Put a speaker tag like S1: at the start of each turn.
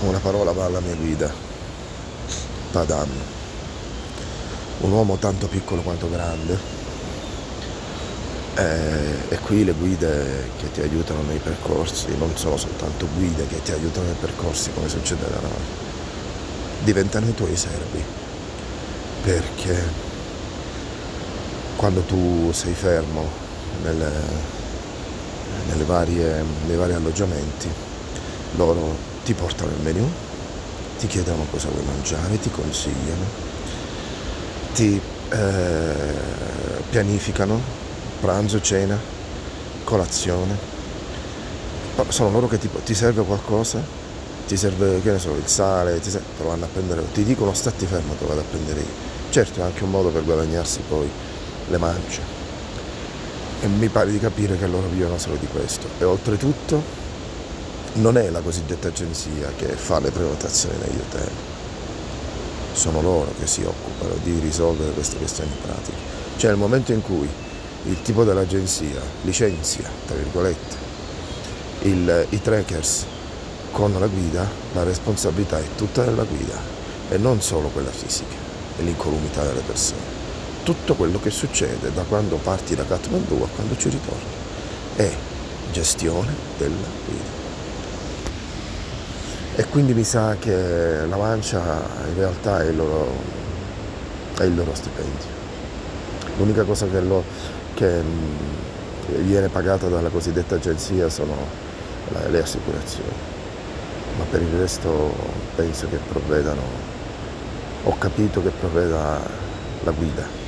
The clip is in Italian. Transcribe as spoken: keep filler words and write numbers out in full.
S1: Una parola va alla mia guida, Padam, un uomo tanto piccolo quanto grande, e, e qui le guide che ti aiutano nei percorsi non sono soltanto guide che ti aiutano nei percorsi come succede da noi, diventano i tuoi servi, perché quando tu sei fermo nelle, nelle varie, nei vari alloggiamenti, loro ti portano il menù, ti chiedono cosa vuoi mangiare, ti consigliano, ti eh, pianificano pranzo, cena, colazione. Sono loro che ti, ti serve qualcosa, ti serve, che ne so, il sale, ti, serve, te lo vanno a prendere, ti dicono statti fermo, te lo vado a prendere io. Certo è anche un modo per guadagnarsi poi le mance, e mi pare di capire che loro vivono solo di questo. E oltretutto non è la cosiddetta agenzia che fa le prenotazioni negli hotel, sono loro che si occupano di risolvere queste questioni pratiche. Cioè nel momento in cui il tipo dell'agenzia licenzia, tra virgolette, il, i trackers con la guida, la responsabilità è tutta della guida e non solo quella fisica e l'incolumità delle persone. Tutto quello che succede da quando parti da Kathmandu a quando ci ritorni è gestione della guida. E quindi mi sa che la mancia in realtà è il loro, è il loro stipendio. L'unica cosa che, lo, che mh, viene pagata dalla cosiddetta agenzia sono la, le assicurazioni, ma per il resto penso che provvedano, ho capito che provveda la guida.